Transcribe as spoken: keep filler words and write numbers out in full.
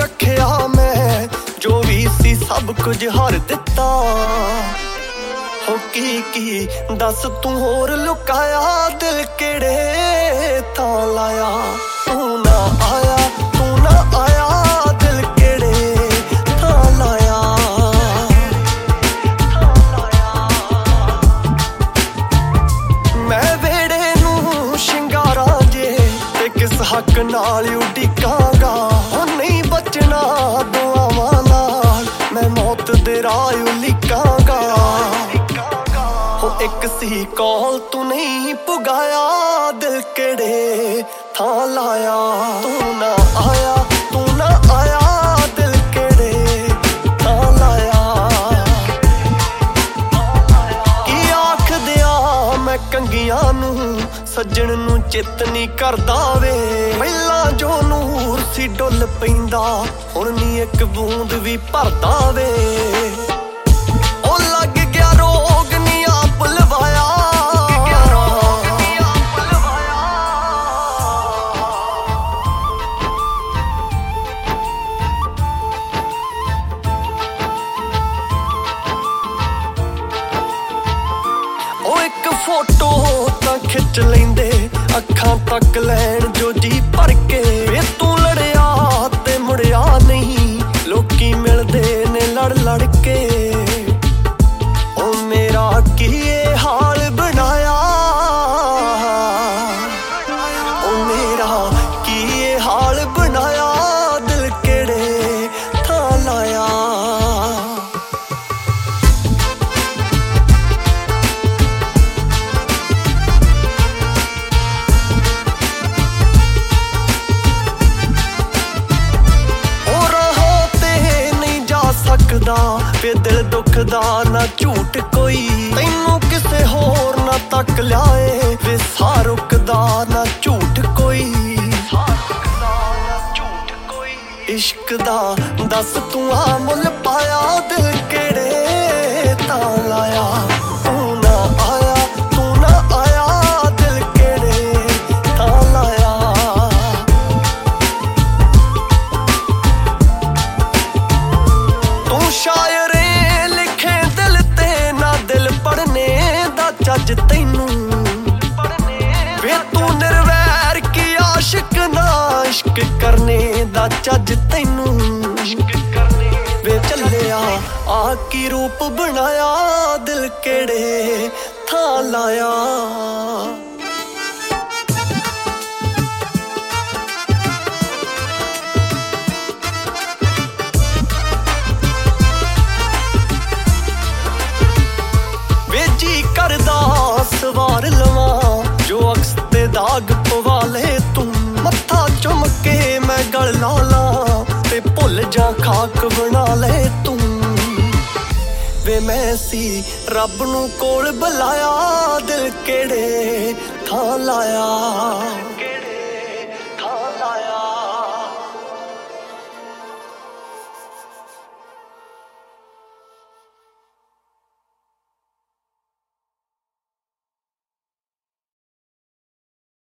रखिया मैं, जो भी सी सब कुछ हर दिता। हो की की दस तू होर लुकाया, दिल केड़े थां लाया। तू ना आया तू ना आया, दिल केड़े थां लाया। मैं वेड़े नूं शिंगारा जे ते किस हक नाल उडिकांगा। नहीं बचना दुआवां नाल, मैं मौत दे राह उलिकांगा। हो एक सी कॉल तू नहीं पुगाया, दिल केड़े थां लाया। तू ना आया तू ना आया, दिल केड़े थां लाया। की आख दिया मैं कंगियां नूं, सज्जण नूं चित नहीं करदा वे। पहिलां जो नूर सी डुल पैंदा, हुण नी एक बूंद भी भरदा वे। ओ लग गया रोग नी आप लवाया, ओ एक फोटो तां खिच लेंदे, अखां तक लैण जो जी भर के। वे तू लड़िया ते मुड़िया नहीं, लोकी मिलदे ने लड़ लड़ के। ओ मेरा की हाल बनाया, ओ मेरा की हाल बनाया, दिल केड़े थां लाया। वे दिल दुखदा ना झूठ कोई, तैनू किसे होर ना तक लियाए। वे सा रुकदा ना झूठ कोई, इश्क दा दस तू आ मुल पाया, दिल केड़े तां लाया। तू ना आया तू ना आया, दिल केड़े तां लाया। तू शायर जज तैनू, वे तू निर्वैर की आशिक ना, इश्क करने दा जज तैनू। वे चलिया आ की रूप बनाया, दिल केड़े थां लाया। जी करदा सवार लवां, जो अक्स ते दाग पवा ले तू। मत्था चुम के मैं गल ला ला, ते भुल जा खाक बना ले तू। वे मैं सी रब नूं कोल बुलाया, दिल केड़े थां लाया।